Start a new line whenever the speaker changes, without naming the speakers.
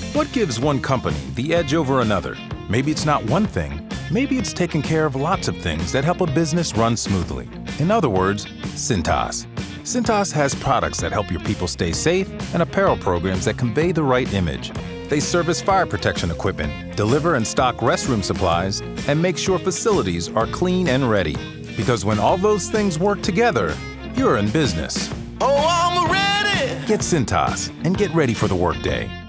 What gives one company the edge over another? Maybe it's not one thing. Maybe it's taking care of lots of things that help a business run smoothly. In other words, Cintas. Cintas has products that help your people stay safe and apparel programs that convey the right image. They service fire protection equipment, deliver and stock restroom supplies, and make sure facilities are clean and ready. Because when all those things work together, you're in business.
Oh, I'm ready!
Get Cintas and get ready for the workday.